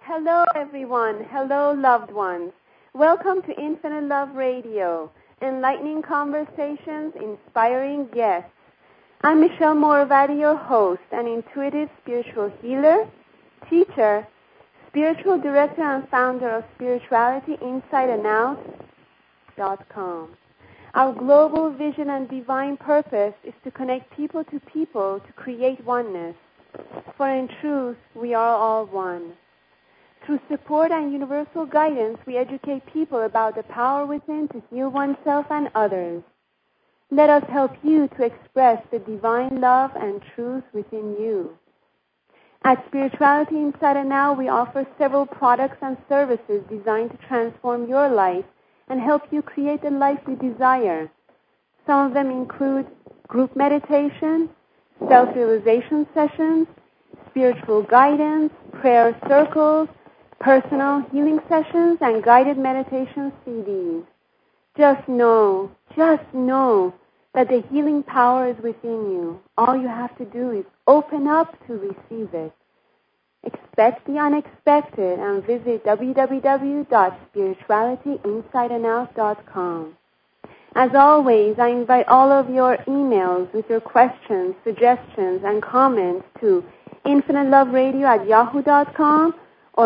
Hello, everyone. Hello, loved ones. Welcome to Infinite Love Radio, enlightening conversations, inspiring guests. I'm Michelle Moravati, your host, an intuitive spiritual healer, teacher, spiritual director, and founder of SpiritualityInsideAndOut.com. Our global vision and divine purpose is to connect people to create oneness. For in truth, we are all one. Through support and universal guidance, we educate people about the power within to heal oneself and others. Let us help you to express the divine love and truth within you. At Spirituality Inside and Out, we offer several products and services designed to transform your life and help you create the life you desire. Some of them include group meditation, self-realization sessions, spiritual guidance, prayer circles, personal healing sessions, and guided meditation CDs. Just know that the healing power is within you. All you have to do is open up to receive it. Expect the unexpected and visit www.spiritualityinsideandout.com. As always, I invite all of your emails with your questions, suggestions, and comments to infiniteloveradio@yahoo.com or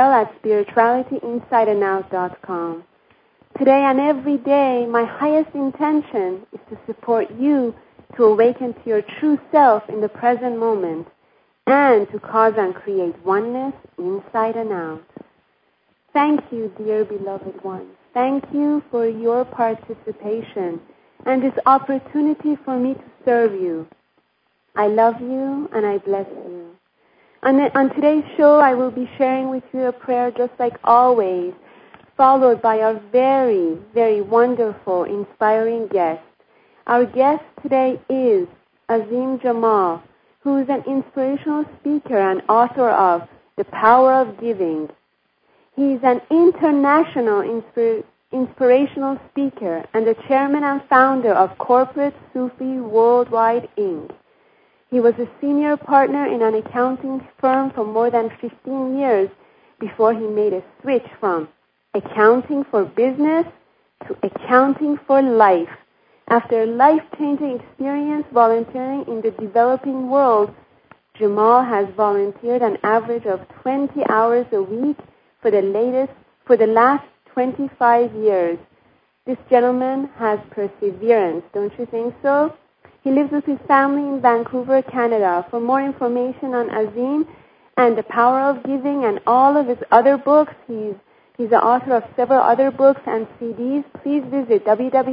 michelle@spiritualityinsideandout.com. Today and every day, my highest intention is to support you to awaken to your true self in the present moment and to cause and create oneness inside and out. Thank you, dear beloved ones. Thank you for your participation and this opportunity for me to serve you. I love you and I bless you. On today's show, I will be sharing with you a prayer just like always, followed by our very, very wonderful, inspiring guest. Our guest today is Azim Jamal, who is an inspirational speaker and author of The Power of Giving. He is an international inspirational speaker and the chairman and founder of Corporate Sufi Worldwide, Inc. He was a senior partner in an accounting firm for more than 15 years before he made a switch from accounting for business to accounting for life. After a life-changing experience volunteering in the developing world, Jamal has volunteered an average of 20 hours a week for the last 25 years. This gentleman has perseverance, don't you think so? He lives with his family in Vancouver, Canada. For more information on Azim and The Power of Giving and all of his other books, he's the author of several other books and CDs. Please visit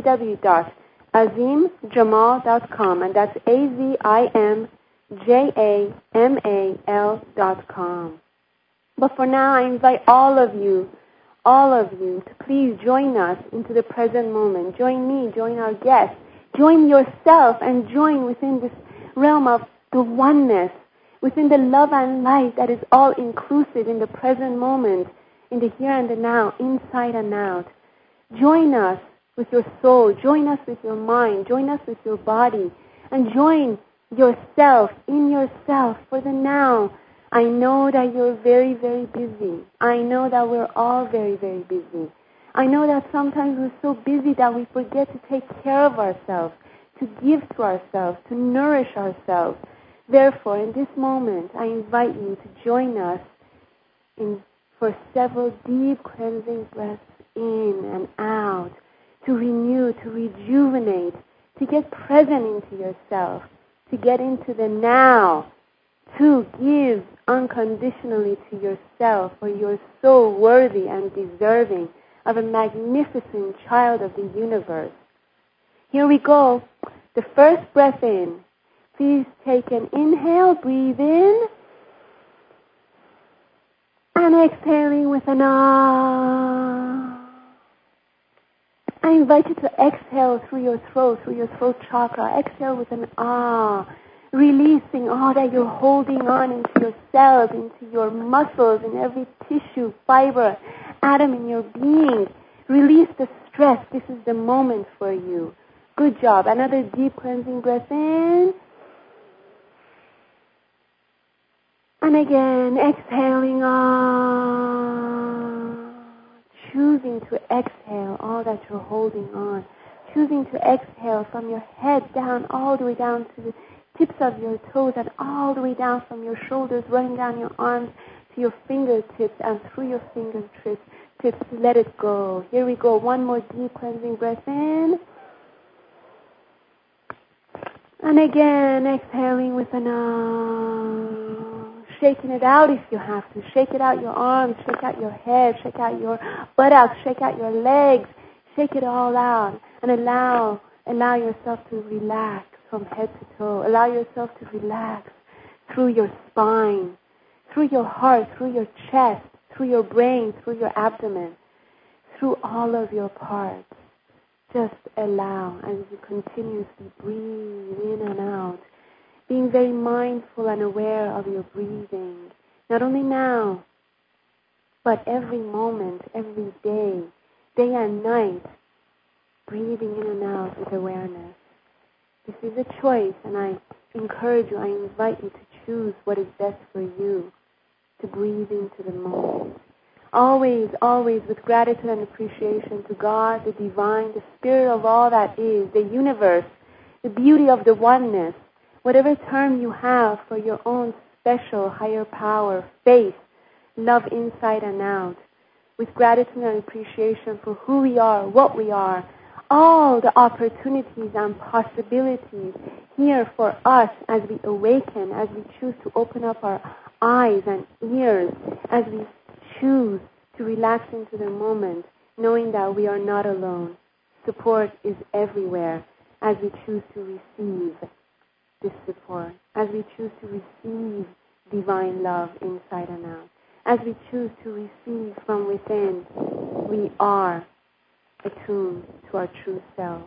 www.azimjamal.com, and that's AZIMJAMAL.com. But for now, I invite all of you to please join us into the present moment. Join me, join our guests, join yourself, and join within this realm of the oneness, within the love and light that is all inclusive in the present moment, in the here and the now, inside and out. Join us with your soul, join us with your mind, join us with your body, and join yourself in yourself for the now. I know that you're very, very busy. I know that we're all very, very busy. I know that sometimes we're so busy that we forget to take care of ourselves, to give to ourselves, to nourish ourselves. Therefore, in this moment, I invite you to join us for several deep cleansing breaths in and out, to renew, to rejuvenate, to get present into yourself, to get into the now, to give unconditionally to yourself, for you're so worthy and deserving of a magnificent child of the universe. Here we go. The first breath in. Please take an inhale, breathe in, and exhaling with an ah. I invite you to exhale through your throat chakra. Exhale with an ah, releasing all that you're holding on into your cells, into your muscles, in every tissue, fiber, atom in your being. Release the stress. This is the moment for you. Good job. Another deep cleansing breath in. And again, exhaling on. Choosing to exhale all that you're holding on. Choosing to exhale from your head down, all the way down to the tips of your toes and all the way down from your shoulders, running down your arms to your fingertips and through your fingertips. Let it go. Here we go. One more deep cleansing breath in. And again, exhaling with an shaking it out if you have to. Shake it out your arms, shake out your head, shake out your buttocks, shake out your legs. Shake it all out and allow yourself to relax from head to toe. Allow yourself to relax through your spine, through your heart, through your chest, through your brain, through your abdomen, through all of your parts. Just allow as you continuously breathe in and out, being very mindful and aware of your breathing, not only now, but every moment, every day, day and night, breathing in and out with awareness. This is a choice, and I encourage you, I invite you to choose what is best for you, to breathe into the moment. Always, always with gratitude and appreciation to God, the divine, the spirit of all that is, the universe, the beauty of the oneness, whatever term you have for your own special higher power, faith, love inside and out, with gratitude and appreciation for who we are, what we are, all the opportunities and possibilities here for us as we awaken, as we choose to open up our eyes and ears, as we choose to relax into the moment, knowing that we are not alone. Support is everywhere as we choose to receive this support, as we choose to receive divine love inside and out, as we choose to receive from within. We are attuned to our true self.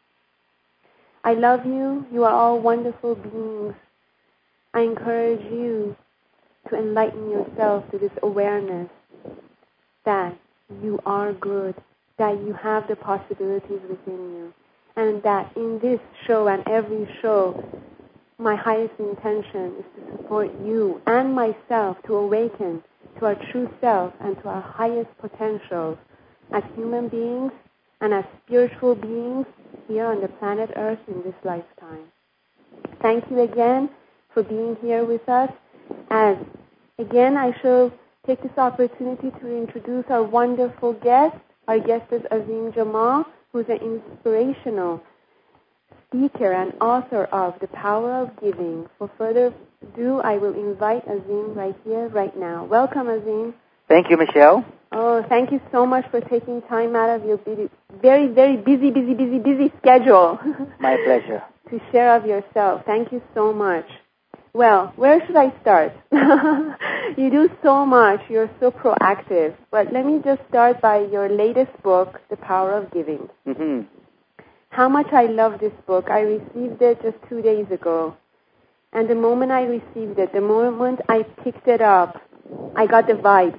I love you. You are all wonderful beings. I encourage you to enlighten yourself to this awareness that you are good, that you have the possibilities within you, and that in this show and every show, my highest intention is to support you and myself to awaken to our true self and to our highest potential as human beings and as spiritual beings here on the planet Earth in this lifetime. Thank you again for being here with us. As again, I shall take this opportunity to introduce our wonderful guest. Our guest is Azim Jamal, who's an inspirational speaker and author of The Power of Giving. For further ado, I will invite Azim right here, right now. Welcome, Azim. Thank you, Michelle. Oh, thank you so much for taking time out of your very, very busy schedule. My pleasure. To share of yourself. Thank you so much. Well, where should I start? You do so much. You're so proactive. But let me just start by your latest book, The Power of Giving. Mm-hmm. How much I love this book. I received it just 2 days ago. And the moment I received it, the moment I picked it up, I got the vibes.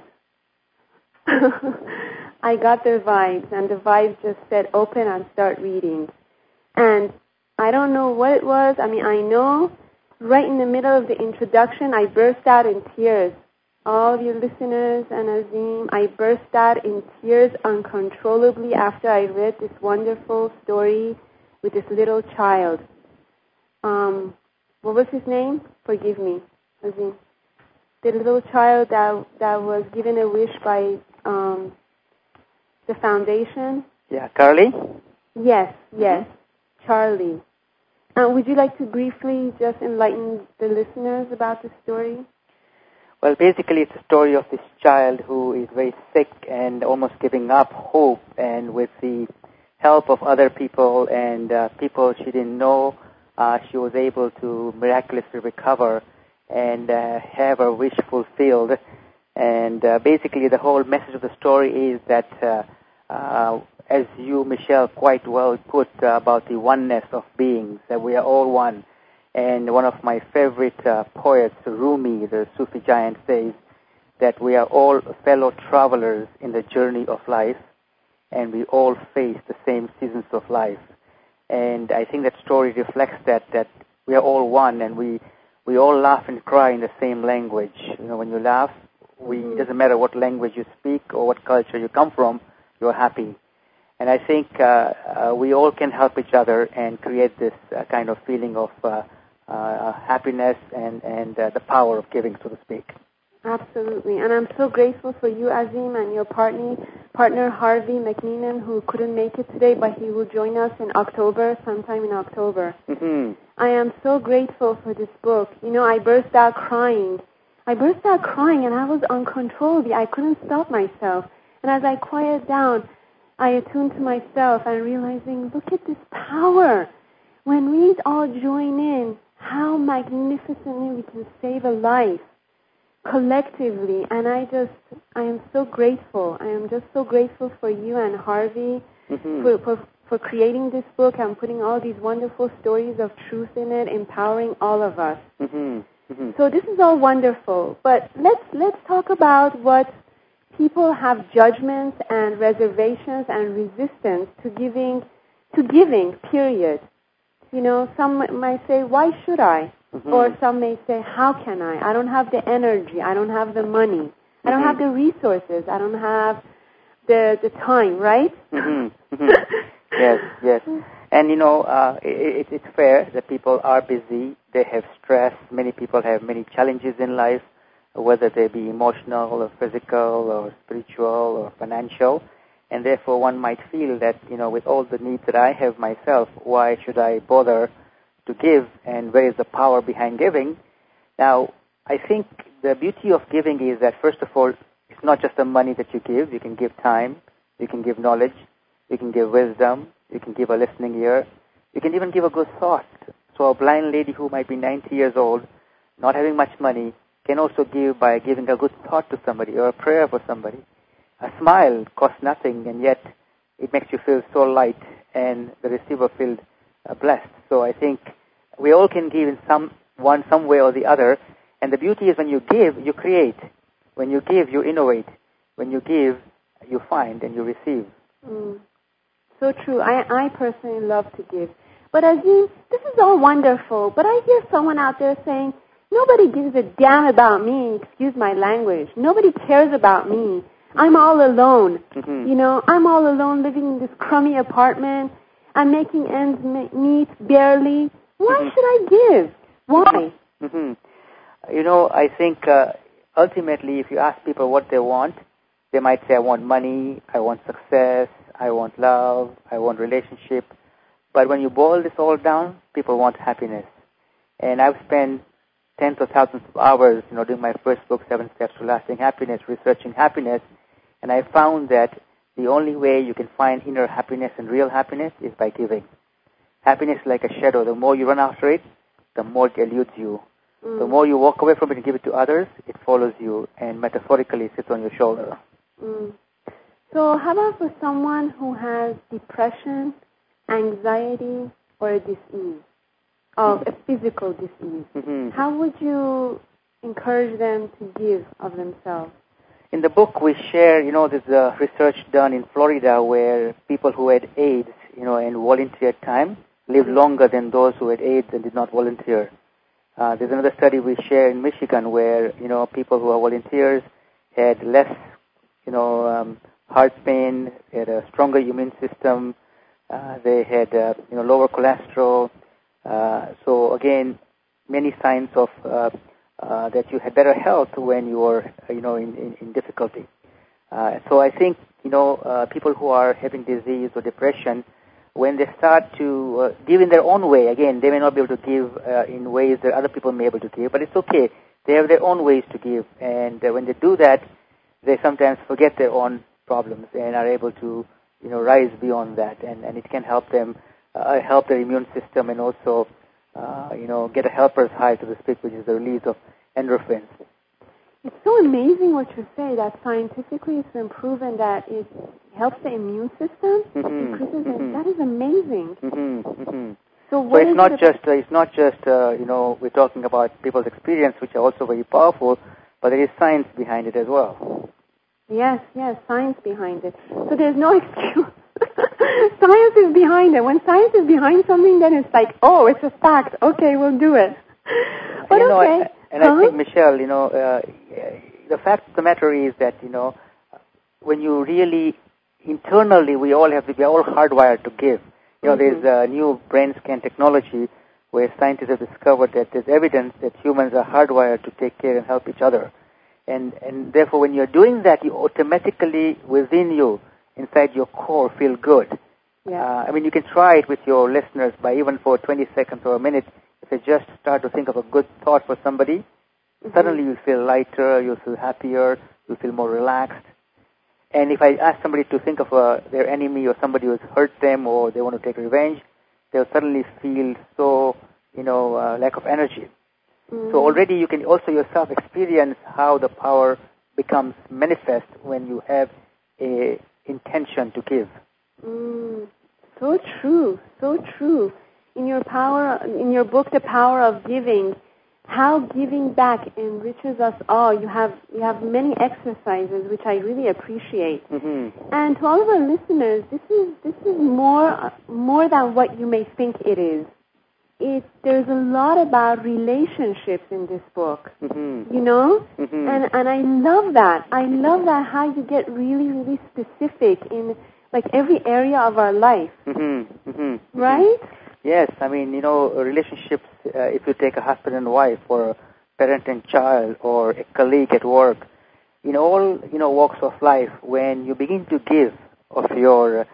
I got the vibes, and the vibes just said, open and start reading. And I don't know what it was. I mean, I know right in the middle of the introduction, I burst out in tears. All of your listeners and Azim, I burst out in tears uncontrollably after I read this wonderful story with this little child. What was his name? Forgive me, Azim. The little child that was given a wish by the foundation. Yeah, Carly? Yes, Charlie. Would you like to briefly just enlighten the listeners about the story? Well, basically it's a story of this child who is very sick and almost giving up hope, and with the help of other people and people she didn't know, she was able to miraculously recover and have her wish fulfilled. And basically the whole message of the story is that, as you, Michelle, quite well put about the oneness of beings, that we are all one. And one of my favorite poets, Rumi, the Sufi giant, says that we are all fellow travelers in the journey of life, and we all face the same seasons of life. And I think that story reflects that we are all one, and we we all laugh and cry in the same language. When you laugh, it doesn't matter what language you speak or what culture you come from, you're happy. And I think we all can help each other and create this kind of feeling of happiness and the power of giving, so to speak. Absolutely. And I'm so grateful for you, Azim, and your partner Harvey McNeenan, who couldn't make it today, but he will join us in October, sometime in October. Mm-hmm. I am so grateful for this book. I burst out crying. And I was uncontrollable. I couldn't stop myself. And as I quieted down, I attuned to myself and realizing, look at this power. When we all join in, how magnificently we can save a life collectively. And I am so grateful. I am just so grateful for you and Harvey for creating this book and putting all these wonderful stories of truth in it, empowering all of us. So this is all wonderful. But let's talk about what people have judgments and reservations and resistance to giving, period. Some might say, why should I? Or some may say, how can I? I don't have the energy. I don't have the money. I don't have the resources. I don't have the time, right? Yes. And, it's fair that people are busy. They have stress. Many people have many challenges in life, whether they be emotional or physical or spiritual or financial. And therefore one might feel that, with all the needs that I have myself, why should I bother to give, and where is the power behind giving? Now, I think the beauty of giving is that, first of all, it's not just the money that you give. You can give time, you can give knowledge, you can give wisdom, you can give a listening ear, you can even give a good thought. So a blind lady who might be 90 years old, not having much money, can also give by giving a good thought to somebody or a prayer for somebody. A smile costs nothing, and yet it makes you feel so light, and the receiver feels blessed. So I think we all can give in some way or the other. And the beauty is when you give, you create. When you give, you innovate. When you give, you find and you receive. So true. I personally love to give. But Azim, this is all wonderful. But I hear someone out there saying, nobody gives a damn about me. Excuse my language. Nobody cares about me. I'm all alone. I'm all alone living in this crummy apartment. I'm making ends meet barely. Why should I give? Why? I think ultimately if you ask people what they want, they might say, I want money, I want success, I want love, I want relationship. But when you boil this all down, people want happiness. And I've spent tens of thousands of hours, doing my first book, 7 Steps to Lasting Happiness, researching happiness. And I found that the only way you can find inner happiness and real happiness is by giving. Happiness is like a shadow. The more you run after it, the more it eludes you. The more you walk away from it and give it to others, it follows you and metaphorically sits on your shoulder. So how about for someone who has depression, anxiety, or a disease, of a physical disease? How would you encourage them to give of themselves? In the book we share, there's research done in Florida where people who had AIDS, and volunteered time lived longer than those who had AIDS and did not volunteer. There's another study we share in Michigan where, people who are volunteers had less, heart pain, they had a stronger immune system, they had, lower cholesterol. So again, many signs of that you had better health when you are, in difficulty. So I think, people who are having disease or depression, when they start to give in their own way, again, they may not be able to give in ways that other people may be able to give, but it's okay. They have their own ways to give, and when they do that, they sometimes forget their own problems and are able to, rise beyond that, and it can help them, help their immune system, and also, get a helper's high, so to speak, which is the release of endorphins. It's so amazing what you say, that scientifically it's been proven that it helps the immune system, increases it. That is amazing. So it's not just we're talking about people's experience, which are also very powerful, but there is science behind it as well. Yes, science behind it. So there's no excuse. Science is behind it. When science is behind something, then it's like, oh, it's a fact. Okay, we'll do it. But okay. I think, Michelle, the fact of the matter is that, when you really, internally, we are all hardwired to give. There's a new brain scan technology where scientists have discovered that there's evidence that humans are hardwired to take care and help each other. And therefore, when you're doing that, you automatically, within you, inside your core, feel good. Yeah. You can try it with your listeners by even for 20 seconds or a minute. If you just start to think of a good thought for somebody, suddenly you feel lighter, you feel happier, you feel more relaxed. And if I ask somebody to think of their enemy or somebody who's hurt them or they want to take revenge, they'll suddenly feel so, lack of energy. So already you can also yourself experience how the power becomes manifest when you have a intention to give. So true, so true. In your book, The Power of Giving, how giving back enriches us all. You have many exercises which I really appreciate. And to all of our listeners, this is more than what you may think it is. There's a lot about relationships in this book, and I love that. I love that how you get really, really specific in like every area of our life, right? Yes, relationships. If you take a husband and wife, or a parent and child, or a colleague at work, in all walks of life, when you begin to give of yourself.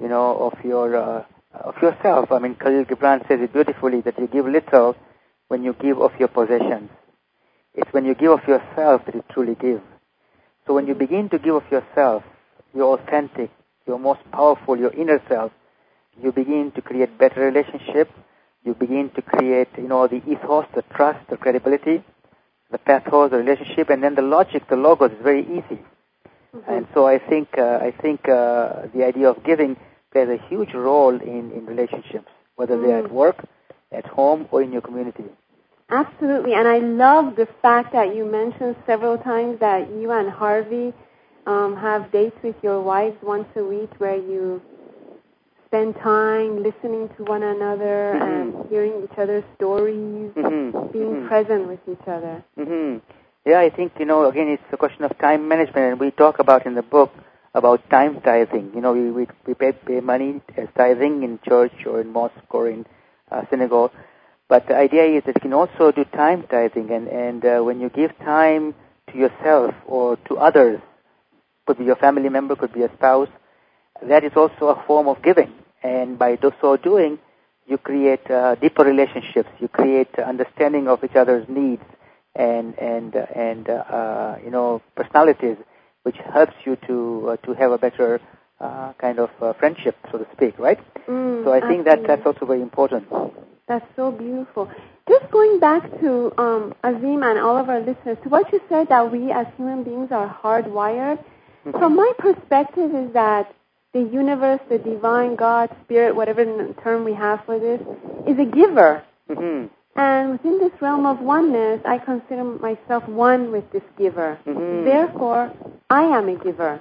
Khalil Gibran says it beautifully that you give little when you give of your possessions. It's when you give of yourself that you truly give. So when you begin to give of yourself, your authentic, your most powerful, your inner self, you begin to create better relationship. You begin to create, the ethos, the trust, the credibility, the pathos, the relationship, and then the logic, the logos is very easy. And so I think the idea of giving plays a huge role in relationships, whether they're at work, at home, or in your community. Absolutely, and I love the fact that you mentioned several times that you and Harvey have dates with your wives once a week where you spend time listening to one another and hearing each other's stories, being present with each other. Yeah, I think, again, it's a question of time management, and we talk about in the book about time tithing. We pay money as tithing in church or in mosque or in synagogue, but the idea is that you can also do time tithing, and when you give time to yourself or to others, could be your family member, could be a spouse, that is also a form of giving. And by so doing, you create deeper relationships. You create understanding of each other's needs and personalities, which helps you to have a better kind of friendship, so to speak, right? So I think that's also very important. That's so beautiful. Just going back to Azim and all of our listeners, to what you said that we as human beings are hardwired, from my perspective is that the universe, the divine God, spirit, whatever term we have for this, is a giver. And within this realm of oneness, I consider myself one with this giver. Therefore, I am a giver.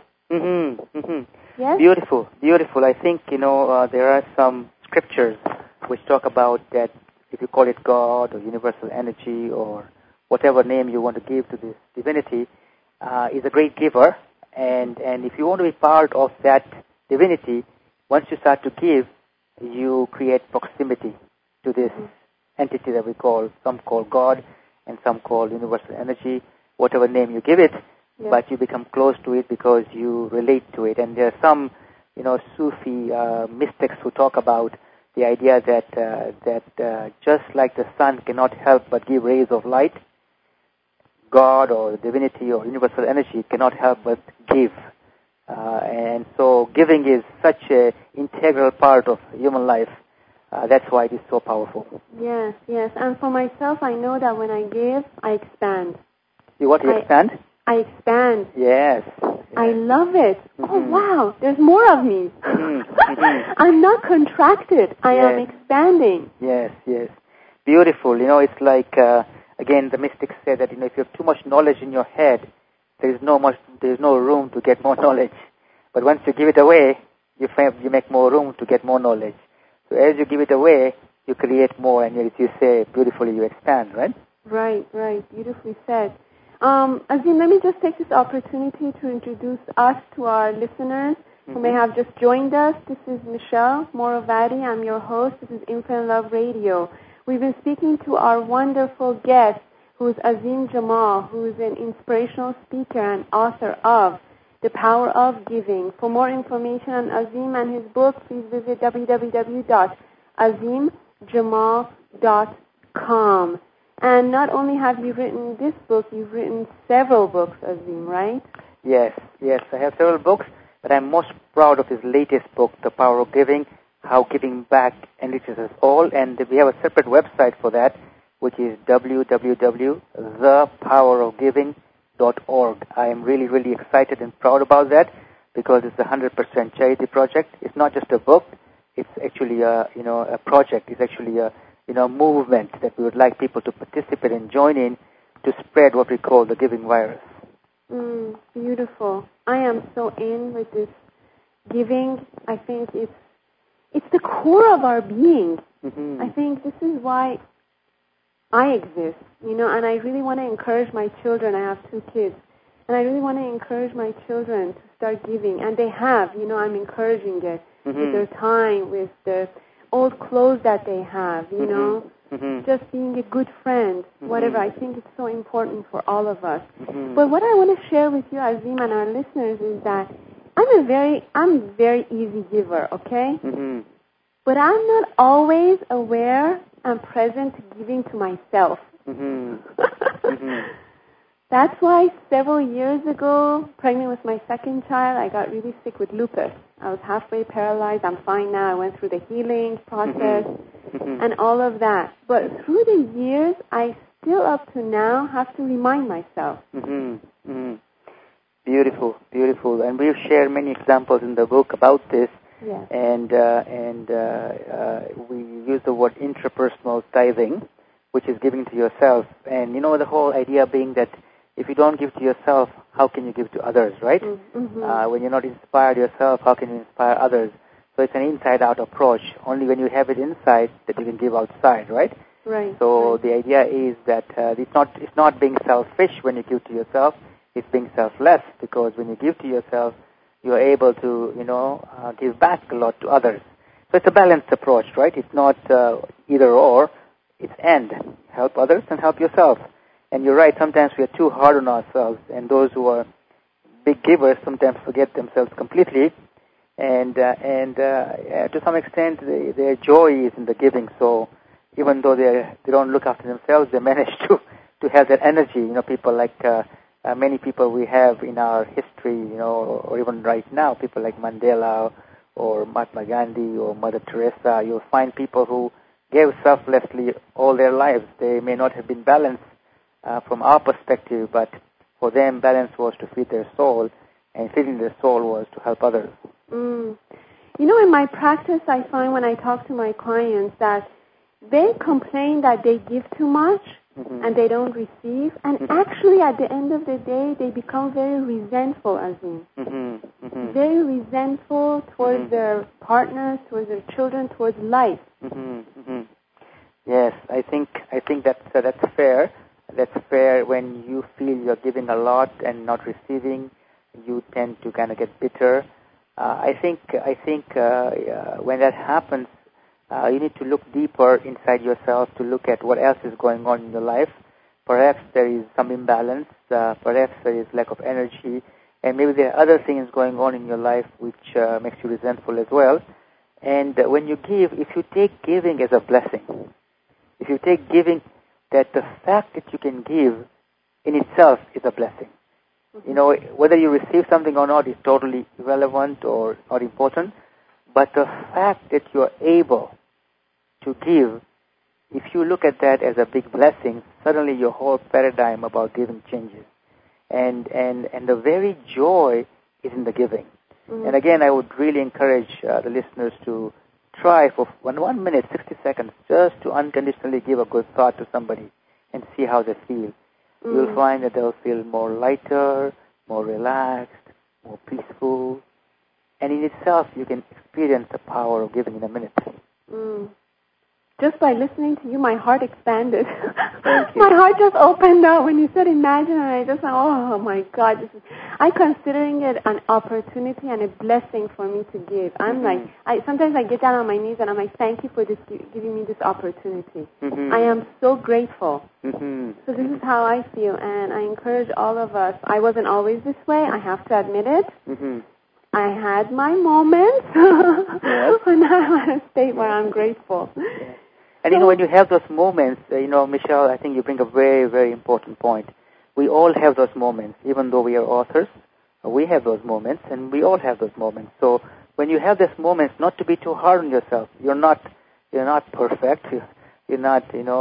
Yes? Beautiful, beautiful. I think, there are some scriptures which talk about that if you call it God or universal energy or whatever name you want to give to this divinity, is a great giver. And if you want to be part of that divinity, once you start to give, you create proximity to this entity that some call God and some call universal energy, whatever name you give it, but you become close to it because you relate to it. And there are some, Sufi mystics who talk about the idea that just like the sun cannot help but give rays of light, God or divinity or universal energy cannot help but give. And so giving is such an integral part of human life. That's why it is so powerful. Yes, yes. And for myself, I know that when I give, I expand. You want to expand? I expand. Yes. I love it. Oh, wow. There's more of me. I'm not contracted. I am expanding. Yes, yes. Beautiful. It's like, again, the mystics say that, if you have too much knowledge in your head, there's no room to get more knowledge. But once you give it away, you make more room to get more knowledge. So as you give it away, you create more, and as you say beautifully, you expand, right? Right. Beautifully said. Azim, let me just take this opportunity to introduce us to our listeners who may have just joined us. This is Michelle Moravati. I'm your host. This is Infinite Love Radio. We've been speaking to our wonderful guest, who is Azim Jamal, who is an inspirational speaker and author of The Power of Giving. For more information on Azim and his book, please visit www.azimjamal.com. And not only have you written this book, you've written several books, Azim, right? Yes. I have several books, but I'm most proud of his latest book, The Power of Giving, How Giving Back Enriches Us All. And we have a separate website for that, which is www.thepowerofgiving.org. I am really, really excited and proud about that because it's a 100% charity project. It's not just a book. It's actually a project. It's actually a movement that we would like people to participate and join in to spread what we call the giving virus. Beautiful. I am so in with this giving. I think it's the core of our being. Mm-hmm. I think this is why I exist, and I really want to encourage my children. I have 2 kids, and I really want to encourage my children to start giving, and they have. I'm encouraging it with their time, with the old clothes that they have, just being a good friend, whatever. I think it's so important for all of us. But what I want to share with you, Azim, and our listeners is that I'm a very easy giver, okay? But I'm not always aware and present to giving to myself. That's why several years ago, pregnant with my second child, I got really sick with lupus. I was halfway paralyzed. I'm fine now. I went through the healing process and all of that. But through the years, I still up to now have to remind myself. Beautiful. And we've shared many examples in the book about this. Yes. And we use the word intrapersonal tithing, which is giving to yourself. And the whole idea being that if you don't give to yourself, how can you give to others, right? When you're not inspired yourself, how can you inspire others? So it's an inside-out approach. Only when you have it inside that you can give outside, right? Right. So the idea is that it's not being selfish when you give to yourself. It's being selfless, because when you give to yourself, you're able to, give back a lot to others. So it's a balanced approach, right? It's not either or. It's and. Help others and help yourself. And you're right, sometimes we are too hard on ourselves, and those who are big givers sometimes forget themselves completely, and to some extent their joy is in the giving. So even though they don't look after themselves, they manage to have that energy. People like many people we have in our history, or even right now, people like Mandela or Mahatma Gandhi or Mother Teresa. You'll find people who gave selflessly all their lives. They may not have been balanced from our perspective, but for them, balance was to feed their soul, and feeding their soul was to help others. In my practice, I find when I talk to my clients that they complain that they give too much and they don't receive, and actually at the end of the day, they become very resentful, Azim. Very resentful towards their partners, towards their children, towards life. Yes, I think that's fair. That's fair. When you feel you're giving a lot and not receiving, you tend to kind of get bitter. I think when that happens, you need to look deeper inside yourself to look at what else is going on in your life. Perhaps there is some imbalance. Perhaps there is lack of energy, and maybe there are other things going on in your life which makes you resentful as well. And when you give, if you take giving as a blessing, if you take giving, that the fact that you can give in itself is a blessing. Whether you receive something or not is totally irrelevant or not important, but the fact that you're able to give, if you look at that as a big blessing, suddenly your whole paradigm about giving changes. And the very joy is in the giving. And again, I would really encourage the listeners to try for 1 minute, 60 seconds, just to unconditionally give a good thought to somebody and see how they feel. You'll find that they'll feel more lighter, more relaxed, more peaceful. And in itself, you can experience the power of giving in a minute. just by listening to you, my heart expanded. Thank you. My heart just opened up when you said imagine, and I just went, oh my God, I'm considering it an opportunity and a blessing for me to give. I'm sometimes I get down on my knees and I'm like, thank you for this, giving me this opportunity. I am so grateful. So this is how I feel, and I encourage all of us. I wasn't always this way, I have to admit it. I had my moments when I'm in a state where I'm grateful. And when you have those moments, Michelle, I think you bring a very, very important point. We all have those moments, even though we are authors. We have those moments, and we all have those moments. So when you have those moments, not to be too hard on yourself. You're not perfect. You're not,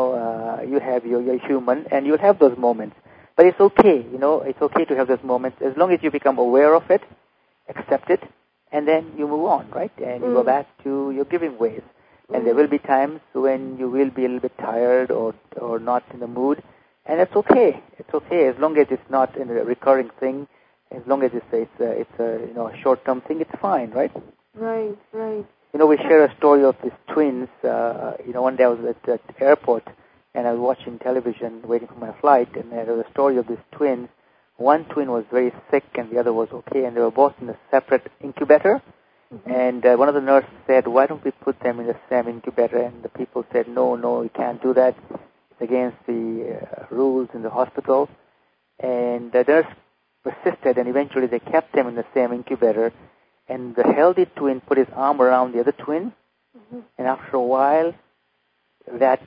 you're human, and you'll have those moments. But it's okay, it's okay to have those moments as long as you become aware of it, accept it, and then you move on, right? And you go back to your giving ways. And there will be times when you will be a little bit tired or not in the mood, and it's okay. It's okay as long as it's not a recurring thing. As long as it's a short-term thing, it's fine, right? Right. We share a story of these twins. One day I was at the airport, and I was watching television, waiting for my flight, and there was a story of these twins. One twin was very sick, and the other was okay, and they were both in a separate incubator. And one of the nurses said, why don't we put them in the same incubator? And the people said, no, you can't do that. It's against the rules in the hospital. And the nurse persisted, and eventually they kept them in the same incubator. And the healthy twin put his arm around the other twin. And after a while, that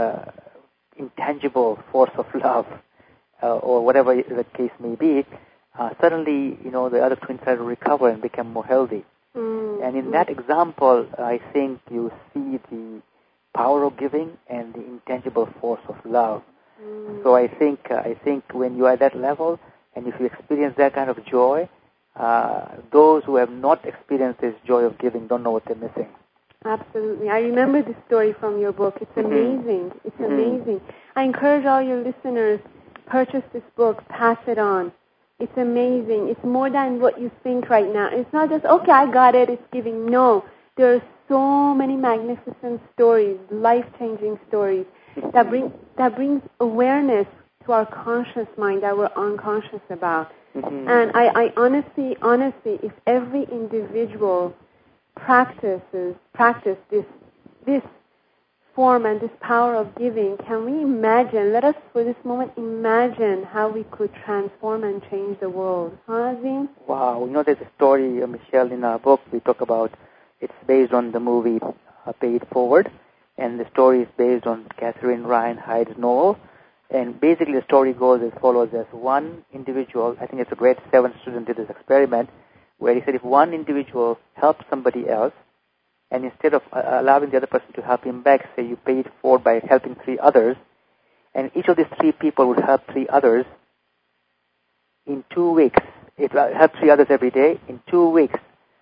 intangible force of love, or whatever the case may be, suddenly, the other twin started to recover and become more healthy. And in that example, I think you see the power of giving and the intangible force of love. So I think when you are at that level, and if you experience that kind of joy, those who have not experienced this joy of giving don't know what they're missing. Absolutely. I remember this story from your book. It's amazing. It's amazing. I encourage all your listeners, purchase this book, pass it on. It's amazing. It's more than what you think right now. It's not just, okay, I got it, it's giving. No. There are so many magnificent stories, life-changing stories, that brings awareness to our conscious mind that we're unconscious about. And I honestly, if every individual practice this form and this power of giving, can we imagine, let us for this moment imagine how we could transform and change the world. Huh, Azim? Wow. There's a story, Michelle, in our book we talk about. It's based on the movie Pay It Forward, and the story is based on Catherine Ryan Hyde's novel. And basically the story goes as follows. There's one individual, I think it's a grade 7 student did this experiment, where he said if one individual helps somebody else, and instead of allowing the other person to help him back, say you pay it forward by helping 3 others, and each of these 3 people would help 3 others in 2 weeks. It helped 3 others every day. In 2 weeks,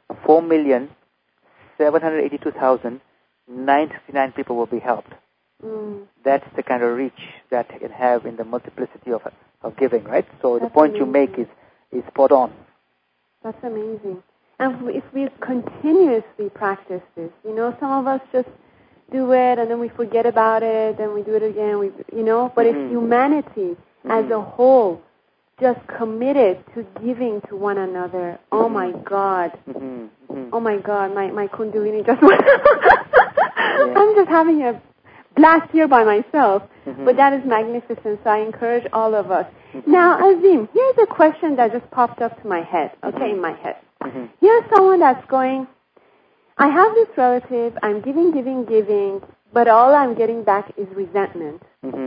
4,782,969 people will be helped. That's the kind of reach that it can have in the multiplicity of giving, right? So the point you make is spot on. That's amazing. And if we continuously practice this, some of us just do it and then we forget about it, then we do it again, but if humanity as a whole just committed to giving to one another, oh my God, my kundalini just went. I'm just having a blast here by myself, but that is magnificent, so I encourage all of us. Now, Azim, here's a question that just popped up to my head, in my head. Here's someone that's going, I have this relative, I'm giving, but all I'm getting back is resentment.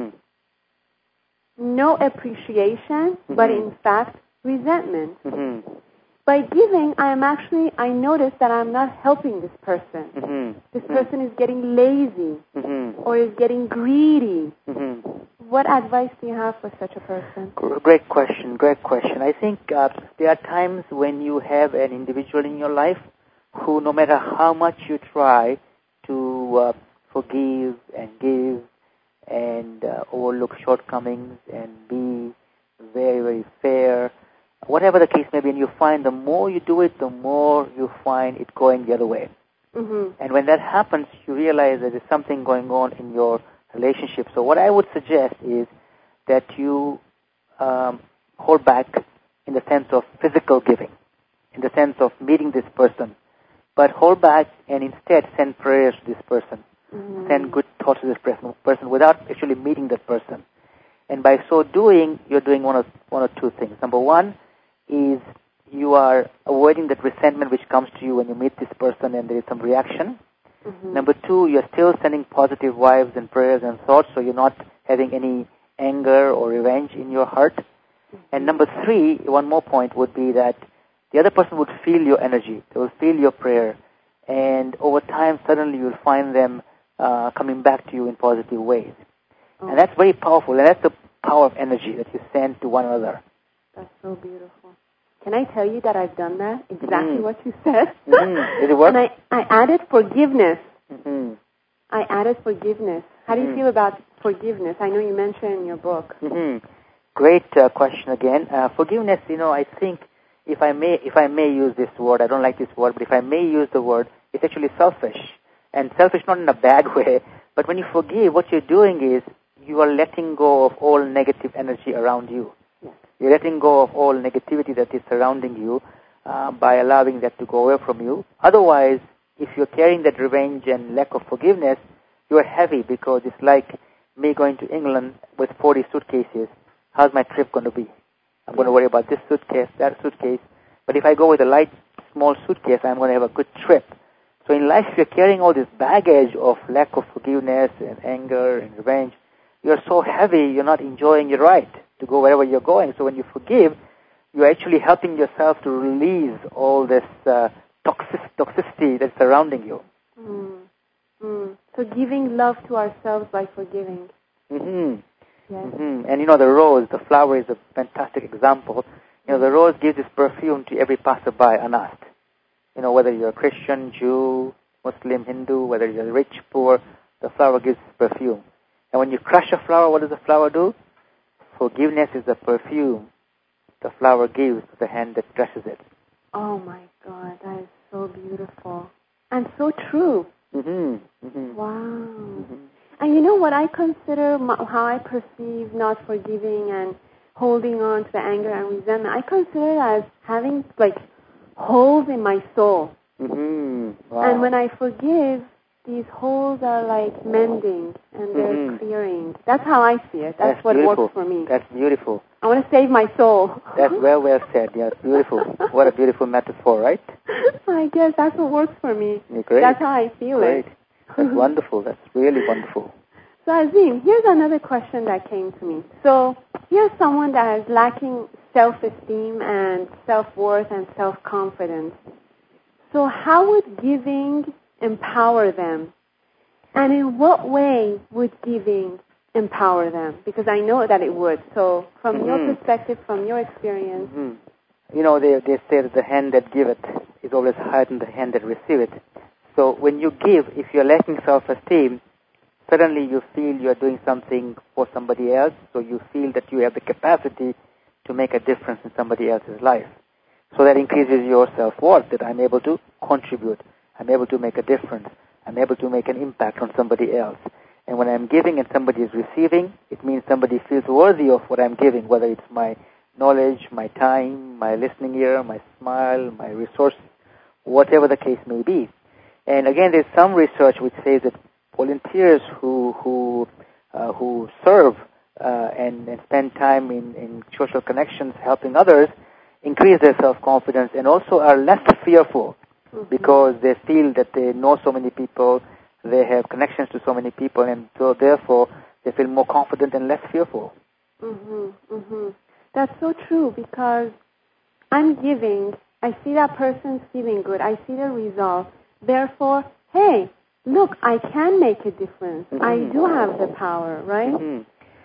No appreciation, but in fact, resentment. By giving, I notice that I'm not helping this person. This person is getting lazy or is getting greedy. What advice do you have for such a person? Great question. I think there are times when you have an individual in your life who, no matter how much you try to forgive and give and overlook shortcomings and be very, very fair, whatever the case may be, and you find the more you do it, the more you find it going the other way. Mm-hmm. And when that happens, you realize that there's something going on in your relationship. So what I would suggest is that you hold back in the sense of physical giving, in the sense of meeting this person, but hold back and instead send prayers to this person, send good thoughts to this person without actually meeting that person. And by so doing, you're doing one or two things. Number one is you are avoiding that resentment which comes to you when you meet this person and there is some reaction. Mm-hmm. Number two, you're still sending positive vibes and prayers and thoughts, so you're not having any anger or revenge in your heart. Mm-hmm. And number three, one more point would be that the other person would feel your energy. They will feel your prayer. And over time, suddenly you'll find them coming back to you in positive ways. Oh. And that's very powerful. And that's the power of energy that you send to one another. That's so beautiful. Can I tell you that I've done that? Exactly what you said. Did it work? And I added forgiveness. Mm-hmm. I added forgiveness. How do you feel about forgiveness? I know you mentioned in your book. Mm-hmm. Great question again. Forgiveness, I think if I may use this word, I don't like this word, but if I may use the word, it's actually selfish. And selfish not in a bad way, but when you forgive, what you're doing is you are letting go of all negative energy around you. Yes. You're letting go of all negativity that is surrounding you by allowing that to go away from you. Otherwise, if you're carrying that revenge and lack of forgiveness, you're heavy because it's like me going to England with 40 suitcases. How's my trip going to be? I'm going to worry about this suitcase, that suitcase. But if I go with a light, small suitcase, I'm going to have a good trip. So in life, you're carrying all this baggage of lack of forgiveness and anger and revenge. You're so heavy, you're not enjoying your ride to go wherever you're going. So when you forgive, you're actually helping yourself to release all this toxicity that's surrounding you. So giving love to ourselves by forgiving. Mm-hmm. Yes. Mm-hmm. And the rose, the flower is a fantastic example. The rose gives its perfume to every passerby unasked. Whether you're a Christian, Jew, Muslim, Hindu, whether you're rich, poor, the flower gives its perfume. And when you crush a flower, what does the flower do? Forgiveness is the perfume the flower gives to the hand that crushes it. Oh my God, that is so beautiful. And so true. Mm-hmm. Mm-hmm. Wow. Mm-hmm. And you know what I consider, how I perceive not forgiving and holding on to the anger and resentment, I consider it as having holes in my soul. Mm-hmm. Wow. And when I forgive, these holes are mending and they're clearing. That's how I see it. That's what beautiful. Works for me. That's beautiful. I want to save my soul. That's well said. Yes, beautiful. What a beautiful metaphor, right? I guess that's what works for me. Great. That's how I feel Great. it. That's wonderful. That's really wonderful. So Azim, here's another question that came to me. So here's someone that is lacking self-esteem and self-worth and self-confidence. So how would giving empower them? And in what way would giving empower them? Because I know that it would. So from your perspective, from your experience. They say that the hand that giveth is always higher than the hand that receiveth. So when you give, if you're lacking self-esteem, suddenly you feel you're doing something for somebody else, so you feel that you have the capacity to make a difference in somebody else's life. So that increases your self-worth, that I'm able to contribute, I'm able to make a difference, I'm able to make an impact on somebody else. And when I'm giving and somebody is receiving, it means somebody feels worthy of what I'm giving, whether it's my knowledge, my time, my listening ear, my smile, my resource, whatever the case may be. And again, there's some research which says that volunteers who serve and spend time in social connections, helping others, increase their self-confidence and also are less fearful because they feel that they know so many people, they have connections to so many people, and so therefore they feel more confident and less fearful. That's so true, because I'm giving, I see that person's feeling good, I see the result. Therefore, hey, look, I can make a difference. I do have the power, right?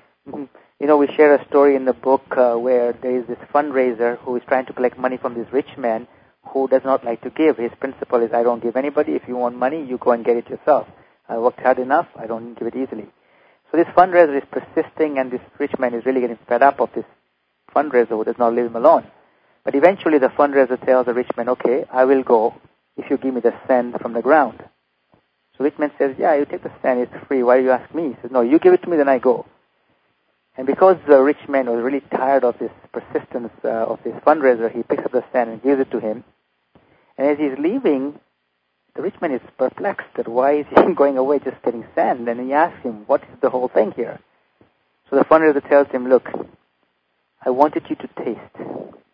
We share a story in the book where there is this fundraiser who is trying to collect money from this rich man who does not like to give. His principle is, I don't give anybody. If you want money, you go and get it yourself. I worked hard enough. I don't give it easily. So this fundraiser is persisting, and this rich man is really getting fed up of this fundraiser who does not leave him alone. But eventually the fundraiser tells the rich man, okay, I will go, if you give me the sand from the ground. So rich man says, yeah, you take the sand, it's free. Why do you ask me? He says, no, you give it to me, then I go. And because the rich man was really tired of this persistence of this fundraiser, he picks up the sand and gives it to him. And as he's leaving, the rich man is perplexed that why is he going away just getting sand? And he asks him, what is the whole thing here? So the fundraiser tells him, look, I wanted you to taste.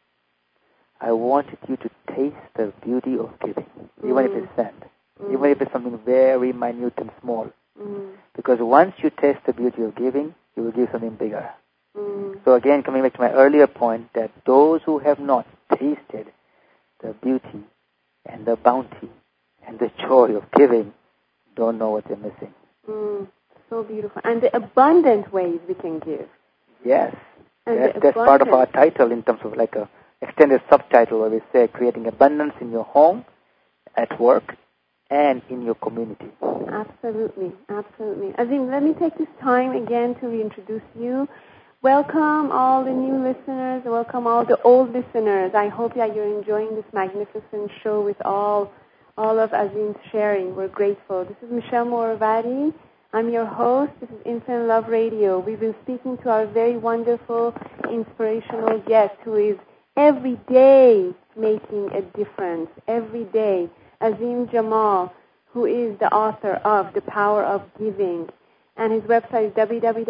I wanted you to taste the beauty of giving, even if it's sand, even if it's something very minute and small. Because once you taste the beauty of giving, you will give something bigger. So again, coming back to my earlier point, that those who have not tasted the beauty and the bounty and the joy of giving don't know what they're missing. So beautiful. And the abundant ways we can give. Yes. That's part of our title in terms of like a extended subtitle where we say creating abundance in your home, at work, and in your community. Absolutely, absolutely. Azim, let me take this time again to reintroduce you. Welcome all the new listeners. Welcome all the old listeners. I hope that you're enjoying this magnificent show with all of Azim's sharing. We're grateful. This is Michelle Moravati. I'm your host. This is Infinite Love Radio. We've been speaking to our very wonderful, inspirational guest who is every day making a difference. Every day. Azim Jamal, who is the author of The Power of Giving. And his website is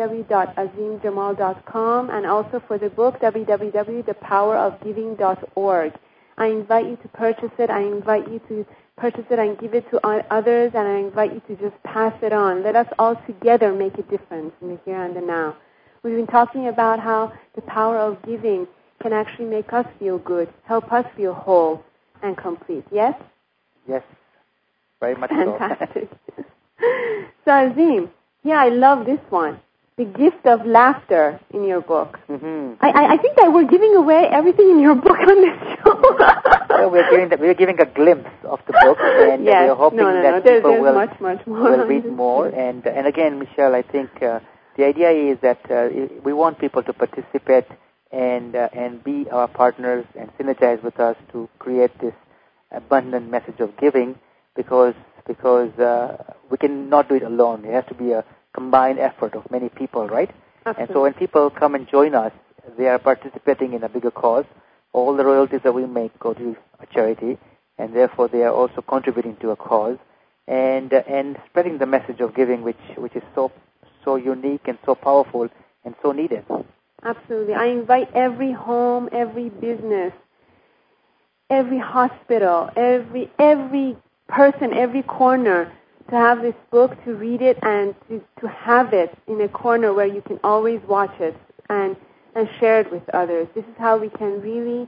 www.azimjamal.com, and also for the book, www.thepowerofgiving.org. I invite you to purchase it. I invite you to purchase it and give it to others, and I invite you to just pass it on. Let us all together make a difference in the here and the now. We've been talking about how the power of giving can actually make us feel good, help us feel whole and complete. Yes? Yes, very much Fantastic. So Azim, I love this one. The gift of laughter in your book. I think that we're giving away everything in your book on this show. Well, we're giving a glimpse of the book, and we're hoping that people will read more. And again, Michelle, I think the idea is that we want people to participate and be our partners and synergize with us to create this abundant message of giving, because we cannot do it alone. It has to be a combined effort of many people, right? Absolutely. And so when people come and join us, they are participating in a bigger cause. All the royalties that we make go to a charity, and therefore they are also contributing to a cause and spreading the message of giving, which is so unique and so powerful and so needed. Absolutely. I invite every home, every business, every hospital, every person, every corner to have this book, to read it, and to have it in a corner where you can always watch it and share it with others. This is how we can really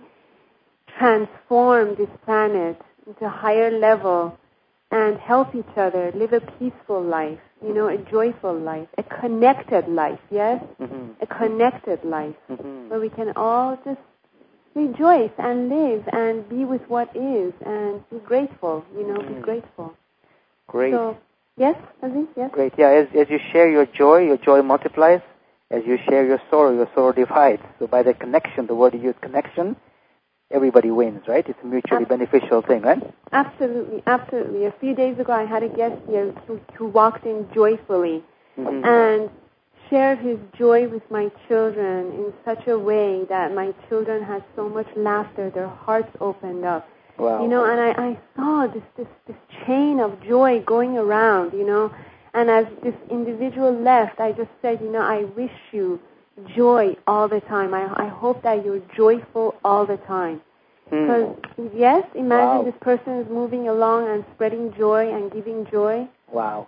transform this planet into a higher level and help each other live a peaceful life, a joyful life, a connected life, yes? A connected life where we can all just rejoice and live and be with what is and be grateful, be grateful. Great. So, yes, Aziz, yes? Great, yeah. As you share your joy multiplies. As you share your sorrow divides. So by the connection, the word you use, connection, everybody wins, right? It's a mutually beneficial thing, right? Absolutely, absolutely. A few days ago, I had a guest here who walked in joyfully and shared his joy with my children in such a way that my children had so much laughter, their hearts opened up. Wow. And I saw this chain of joy going around, and as this individual left, I just said, I wish you joy all the time. I hope that you're joyful all the time. Because, yes, imagine this person is moving along and spreading joy and giving joy. Wow.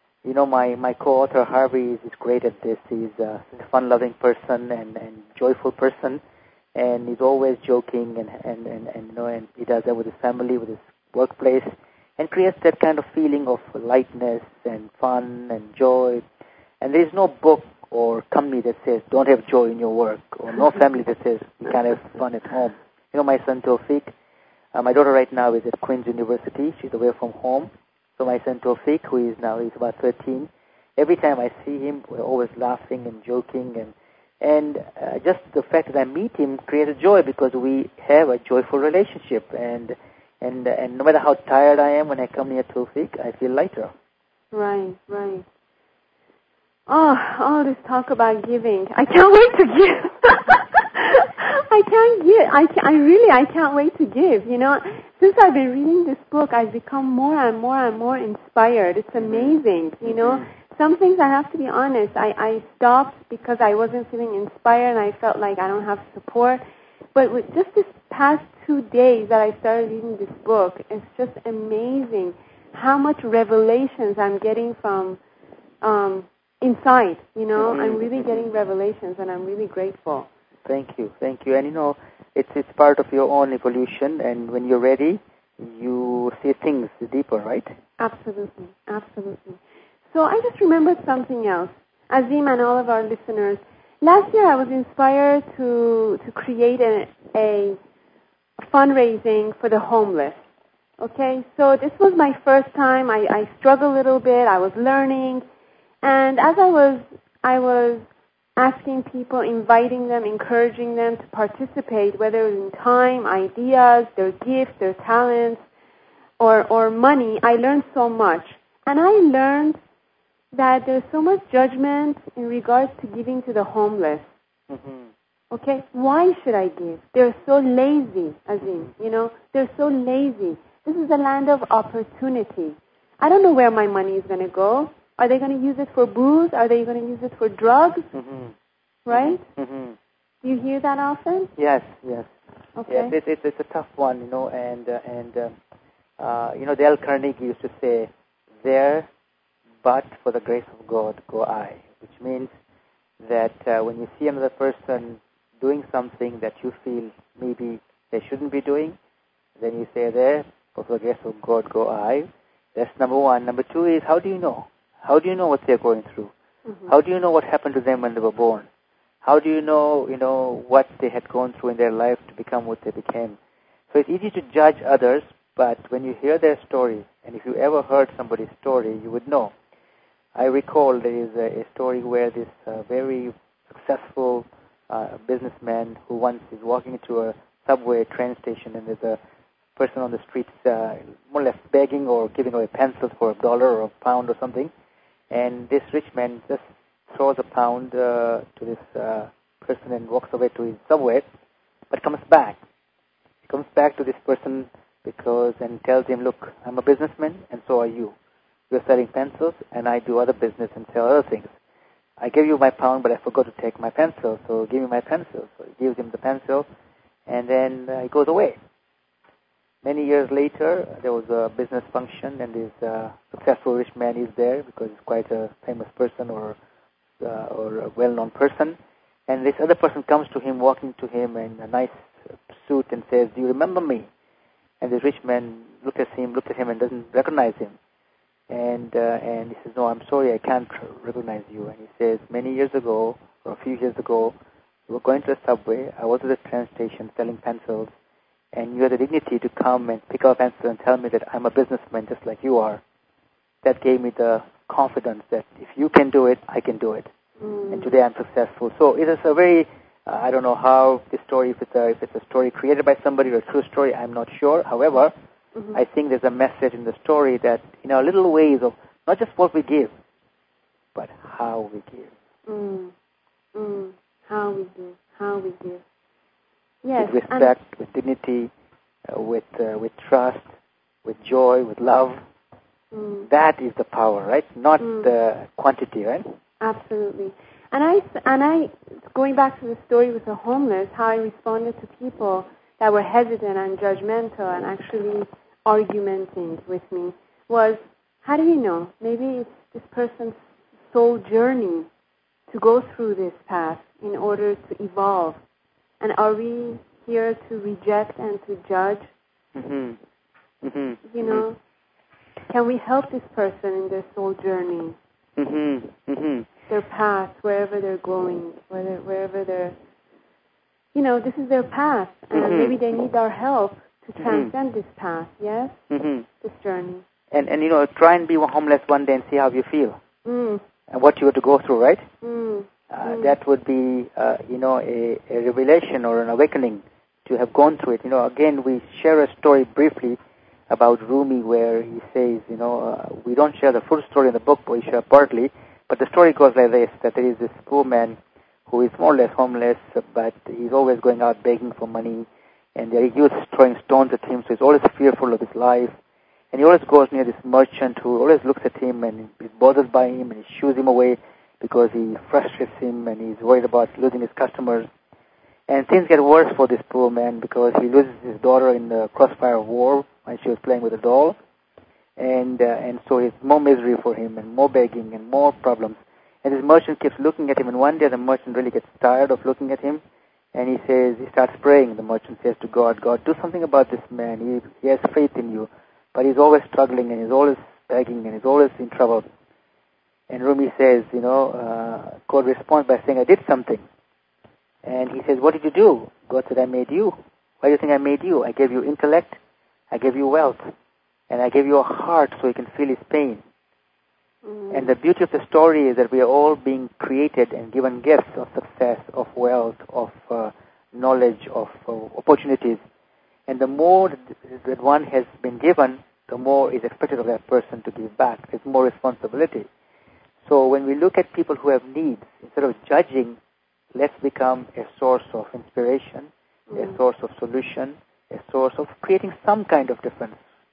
My co-author Harvey is great at this. He's a fun-loving person and joyful person, and he's always joking and he does that with his family, with his workplace, and creates that kind of feeling of lightness and fun and joy. And there is no book or company that says don't have joy in your work, or no family that says you can't have fun at home. My son Tawfiq, my daughter right now is at Queen's University. She's away from home. So my son Tawfiq, he's about 13, every time I see him, we're always laughing and joking, and just the fact that I meet him creates joy because we have a joyful relationship, and And no matter how tired I am, when I come near Tawfiq, I feel lighter. Right. Oh, all this talk about giving. I can't wait to give. I can't wait to give. Since I've been reading this book, I've become more and more inspired. It's amazing, Some things, I have to be honest, I stopped because I wasn't feeling inspired and I felt like I don't have support. But with just this past 2 days that I started reading this book, it's just amazing how much revelations I'm getting from inside, I'm really getting revelations and I'm really grateful. Thank you. And it's part of your own evolution, and when you're ready, you see things deeper, right? Absolutely. So I just remembered something else. Azim and all of our listeners, last year I was inspired to create a fundraising for the homeless. Okay, so this was my first time. I struggled a little bit. I was learning. And as I was asking people, inviting them, encouraging them to participate, whether in time, ideas, their gifts, their talents, or money, I learned so much. And I learned that there's so much judgment in regards to giving to the homeless. Mm-hmm. Okay, why should I give? They're so lazy, Azim, they're so lazy. This is a land of opportunity. I don't know where my money is going to go. Are they going to use it for booze? Are they going to use it for drugs? Mm-hmm. Right? Mm-hmm. Do you hear that often? Yes. Okay. Yes, it's a tough one, and Dale Carnegie used to say, "There, but for the grace of God, go I," which means that when you see another person doing something that you feel maybe they shouldn't be doing, then you say, "There, but for the grace of God, go I." That's number one. Number two is, how do you know? How do you know what they're going through? Mm-hmm. How do you know what happened to them when they were born? How do you know, what they had gone through in their life to become what they became? So it's easy to judge others, but when you hear their story, and if you ever heard somebody's story, you would know. I recall there is a story where this very successful businessman who once is walking into a subway train station, and there's a person on the streets more or less begging or giving away pencils for $1 or £1 or something. And this rich man just throws a pound to this person and walks away to his subway, but comes back. He comes back to this person and tells him, "Look, I'm a businessman, and so are you. You're selling pencils, and I do other business and sell other things. I gave you my pound, but I forgot to take my pencil, so give me my pencil." So he gives him the pencil, and then he goes away. Many years later, there was a business function, and this successful rich man is there because he's quite a famous person or a well-known person. And this other person comes to him, walking to him in a nice suit, and says, "Do you remember me?" And the rich man looked at him, and doesn't recognize him. And he says, "No, I'm sorry, I can't recognize you." And he says, "Many years ago, or a few years ago, we were going to the subway. I was at the train station selling pencils. And you had the dignity to come and pick up a pencil and tell me that I'm a businessman just like you are. That gave me the confidence that if you can do it, I can do it. Mm. And today I'm successful." So it is a very, I don't know how this story, if it's a story created by somebody or a true story, I'm not sure. However, I think there's a message in the story that in our little ways of not just what we give, but how we give. How we give. Yes, with respect, with dignity, with trust, with joy, with love. That is the power, right? Not the quantity, right? Absolutely. And I going back to the story with the homeless, how I responded to people that were hesitant and judgmental and actually argumenting with me was, how do you know? Maybe it's this person's soul journey to go through this path in order to evolve. And are we here to reject and to judge? Can we help this person in their soul journey? Their path, wherever they're going, wherever they're, this is their path. And maybe they need our help to transcend this path, yes? This journey. And try and be homeless one day and see how you feel. And what you have to go through, right? That would be, a revelation or an awakening to have gone through it. Again, we share a story briefly about Rumi, where he says, we don't share the full story in the book, but we share partly. But the story goes like this, that there is this poor man who is more or less homeless, but he's always going out begging for money, and there are youths throwing stones at him, so he's always fearful of his life. And he always goes near this merchant who always looks at him and is bothered by him, and he shoos him away because he frustrates him, and he's worried about losing his customers. And things get worse for this poor man because he loses his daughter in the crossfire of war when she was playing with a doll. And so it's more misery for him and more begging and more problems. And this merchant keeps looking at him, and one day the merchant really gets tired of looking at him, and he starts praying. The merchant says to God, God, do something about this man. He has faith in you, but he's always struggling, and he's always begging, and he's always in trouble. And Rumi says, God responds by saying, I did something. And he says, what did you do? God said, I made you. Why do you think I made you? I gave you intellect, I gave you wealth, and I gave you a heart so you can feel his pain. And the beauty of the story is that we are all being created and given gifts of success, of wealth, of knowledge, of opportunities. And the more that one has been given, the more is expected of that person to give back. There's more responsibility. So when we look at people who have needs, instead of judging, let's become a source of inspiration, a source of solution, a source of creating some kind of difference.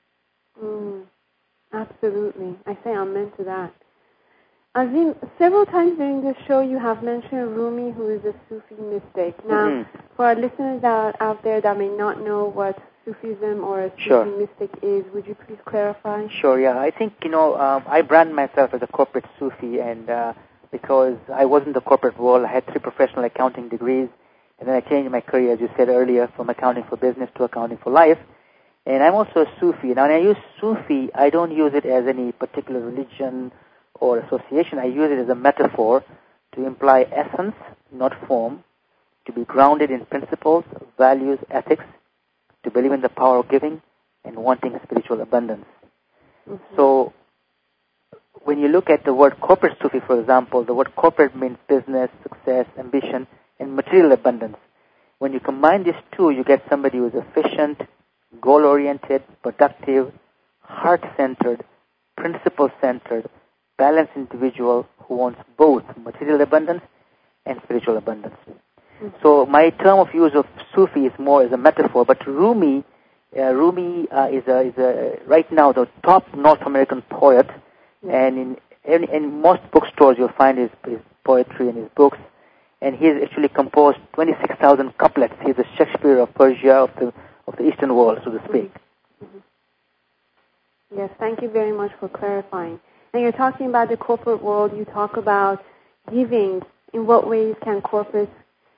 Absolutely. I say amen to that. Azim, several times during this show you have mentioned Rumi, who is a Sufi mystic. Now, for our listeners out there that may not know what Sufism or a Sufi mystic is, would you please clarify? Sure, yeah. I think, I brand myself as a corporate Sufi, and because I was in the corporate world, I had 3 professional accounting degrees, and then I changed my career, as you said earlier, from accounting for business to accounting for life. And I'm also a Sufi. Now, when I use Sufi, I don't use it as any particular religion or association. I use it as a metaphor to imply essence, not form, to be grounded in principles, values, ethics, to believe in the power of giving, and wanting spiritual abundance. So, when you look at the word corporate Sufi, for example, the word corporate means business, success, ambition, and material abundance. When you combine these two, you get somebody who is efficient, goal-oriented, productive, heart-centered, principle-centered, balanced individual who wants both material abundance and spiritual abundance. So my term of use of Sufi is more as a metaphor, but Rumi is right now the top North American poet, and in most bookstores you'll find his poetry and his books, and he's actually composed 26,000 couplets. He's the Shakespeare of Persia, of the Eastern world, so to speak. Yes, thank you very much for clarifying. And you're talking about the corporate world. You talk about giving. In what ways can corporations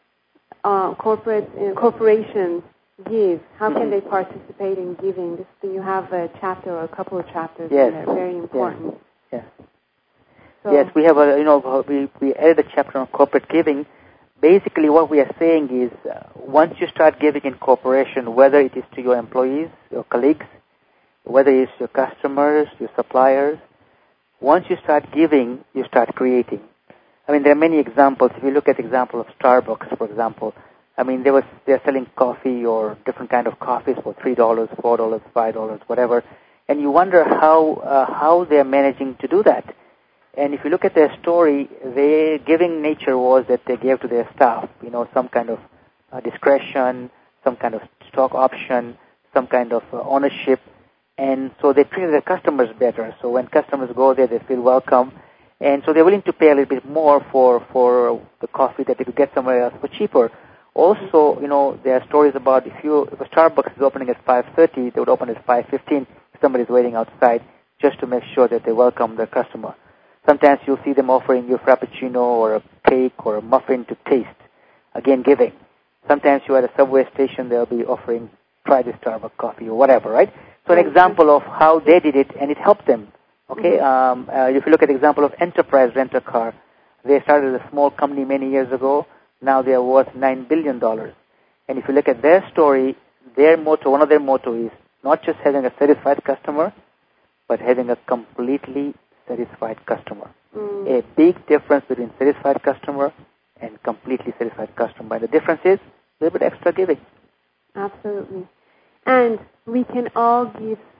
give? How can they participate in giving? You have a chapter or a couple of chapters in there. Very important. Yes. So, yes, we have we added a chapter on corporate giving. Basically, what we are saying is, once you start giving in corporation, whether it is to your employees, your colleagues, whether it's your customers, your suppliers, once you start giving, you start creating. I mean, there are many examples. If you look at the example of Starbucks, for example, I mean, they're selling coffee or different kind of coffees for $3, $4, $5, whatever, and you wonder how they're managing to do that. And if you look at their story, their giving nature was that they gave to their staff, some kind of discretion, some kind of stock option, some kind of ownership. And so they treated their customers better. So when customers go there, they feel welcome. And so they're willing to pay a little bit more for the coffee that they could get somewhere else for cheaper. Also, there are stories about if a Starbucks is opening at 5:30, they would open at 5:15 if somebody's waiting outside, just to make sure that they welcome their customer. Sometimes you'll see them offering you a Frappuccino or a cake or a muffin to taste. Again, giving. Sometimes you're at a subway station, they'll be offering, try this Starbucks coffee or whatever, right? So an example of how they did it, and it helped them. Okay, if you look at the example of Enterprise Rent-A-Car, they started as a small company many years ago. Now they are worth $9 billion. And if you look at their story, one of their motto is not just having a satisfied customer, but having a completely satisfied customer. A big difference between satisfied customer and completely satisfied customer. And the difference is a little bit extra giving. Absolutely. And we can all give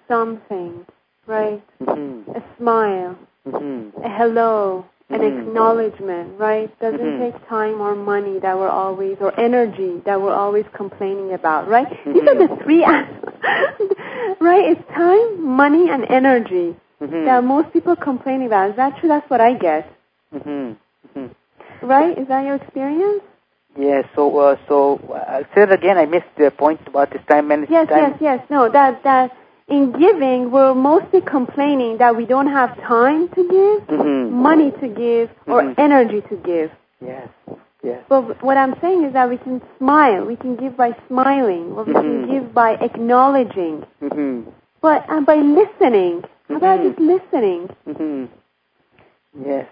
something, right? Mm-hmm. A smile, Mm-hmm. a hello, an Mm-hmm. acknowledgement, right? Doesn't Mm-hmm. take time or money that we're always, or energy that we're always complaining about, right? These are the three, right? It's time, money, and energy that most people complain about. Is that true? That's what I get. Mm-hmm. Mm-hmm. Right? Is that your experience? Yes. So, say it again. I missed the point about this time management. Yes. No, that in giving, we're mostly complaining that we don't have time to give, money to give, or energy to give. Yes. But what I'm saying is that we can smile. We can give by smiling, or we can give by acknowledging. But by listening. How about just listening? Yes.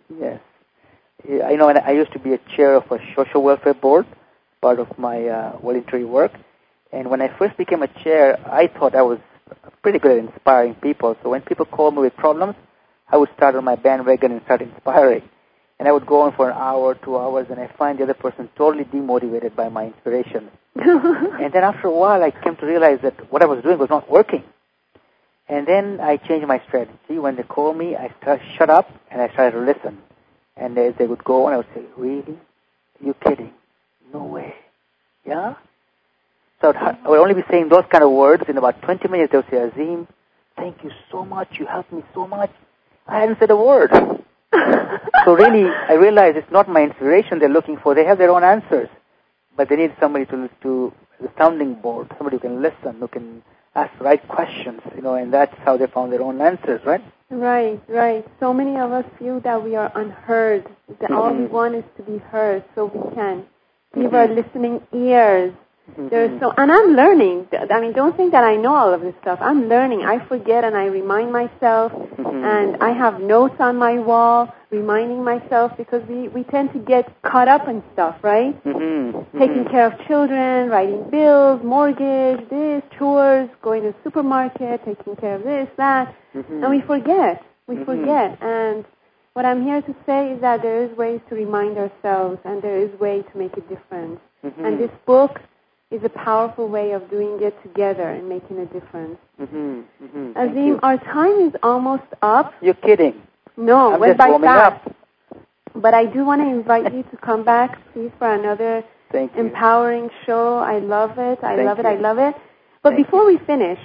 I know. I used to be a chair of a social welfare board, part of my voluntary work. And when I first became a chair, I thought I was pretty good at inspiring people. So when people called me with problems, I would start on my bandwagon and start inspiring. And I would go on for an hour, 2 hours, and I find the other person totally demotivated by my inspiration. And then after a while, I came to realize that what I was doing was not working. And then I changed my strategy. When they called me, I shut up, and I started to listen. And as they would go on, I would say, really? Are you kidding? No way. Yeah? So I would only be saying those kind of words. In about 20 minutes, they would say, Azim, thank you so much. You helped me so much. I hadn't said a word. So really, I realized it's not my inspiration they're looking for. They have their own answers. But they need somebody to the sounding board, somebody who can listen, who can ask the right questions, and that's how they found their own answers, right? Right. So many of us feel that we are unheard, that all we want is to be heard, so we can give our listening ears. And I'm learning. I mean, don't think that I know all of this stuff. I'm learning. I forget and I remind myself, and I have notes on my wall reminding myself, because we tend to get caught up in stuff, right? Taking care of children, writing bills, mortgage, this, chores, going to the supermarket, taking care of this, that, and we forget. And what I'm here to say is that there is ways to remind ourselves, and there is way to make a difference. And this book is a powerful way of doing it together and making a difference. Azim, our time is almost up. You're kidding. No, I'm went just by warming fast. up. But I do want to invite you to come back, please, for another empowering show. I love it. I love it. But before we finish,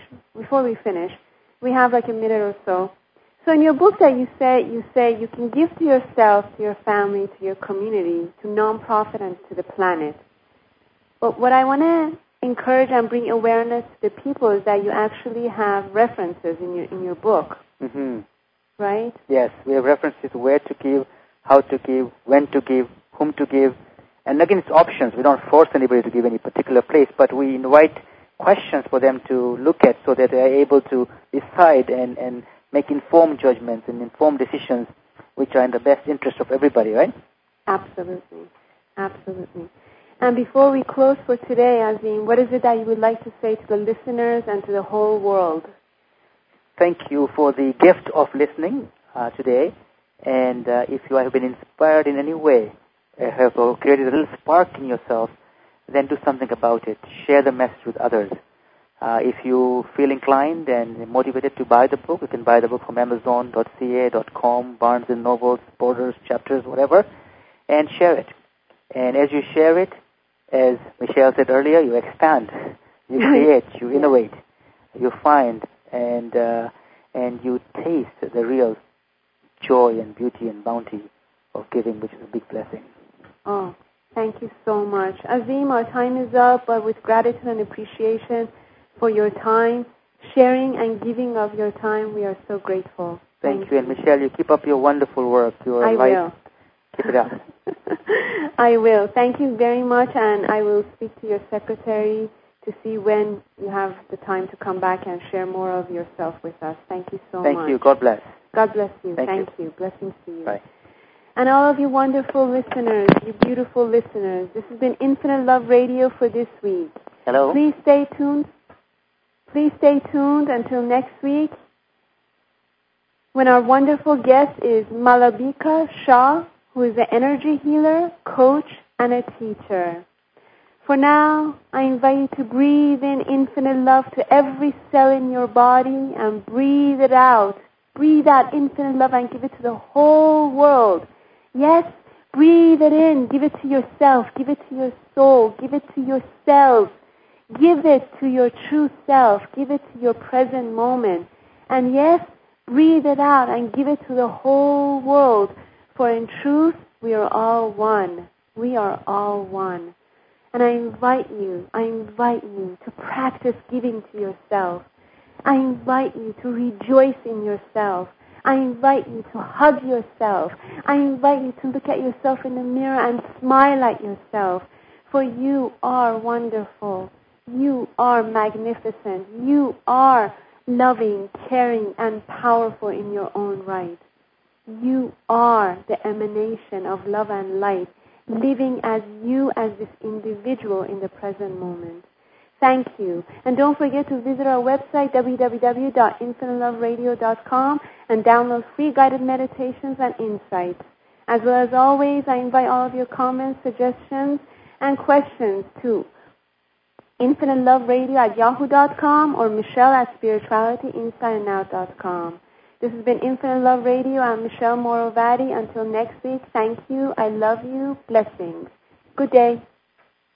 we have like a minute or so. So in your book that you say you can give to yourself, to your family, to your community, to nonprofit, and to the planet. But what I want to encourage and bring awareness to the people is that you actually have references in your book, right? Yes, we have references to where to give, how to give, when to give, whom to give. And again, it's options. We don't force anybody to give any particular place, but we invite questions for them to look at so that they are able to decide and make informed judgments and informed decisions which are in the best interest of everybody, right? Absolutely. And before we close for today, Azim, what is it that you would like to say to the listeners and to the whole world? Thank you for the gift of listening today. And if you have been inspired in any way, have created a little spark in yourself, then do something about it. Share the message with others. If you feel inclined and motivated to buy the book, you can buy the book from Amazon.ca.com, Barnes & Noble, Borders, Chapters, whatever, and share it. And as you share it, as Michelle said earlier, you expand, you create, you innovate, you find, and you taste the real joy and beauty and bounty of giving, which is a big blessing. Oh, thank you so much. Azim, our time is up, but with gratitude and appreciation for your time, sharing and giving of your time, we are so grateful. Thank you. And Michelle, you keep up your wonderful work. I will. Keep it up. I will. Thank you very much, and I will speak to your secretary to see when you have the time to come back and share more of yourself with us. Thank you so much. Thank you. God bless. God bless you. Thank you. Blessings to you. Bye. And all of you wonderful listeners, you beautiful listeners, this has been Infinite Love Radio for this week. Hello. Please stay tuned. Please stay tuned until next week, when our wonderful guest is Malabika Shah, who is an energy healer, coach, and a teacher. For now, I invite you to breathe in infinite love to every cell in your body and breathe it out. Breathe out infinite love and give it to the whole world. Yes, breathe it in. Give it to yourself. Give it to your soul. Give it to your cells. Give it to your true self. Give it to your present moment. And yes, breathe it out and give it to the whole world. For in truth, we are all one. We are all one. And I invite you to practice giving to yourself. I invite you to rejoice in yourself. I invite you to hug yourself. I invite you to look at yourself in the mirror and smile at yourself. For you are wonderful. You are magnificent. You are loving, caring, and powerful in your own right. You are the emanation of love and light, living as you as this individual in the present moment. Thank you. And don't forget to visit our website, www.infiniteloveradio.com, and download free guided meditations and insights. As well as always, I invite all of your comments, suggestions, and questions to infiniteloveradio@yahoo.com or michelle@spiritualityinsideandout.com. This has been Infinite Love Radio. I'm Michelle Morovati. Until next week, thank you. I love you. Blessings. Good day.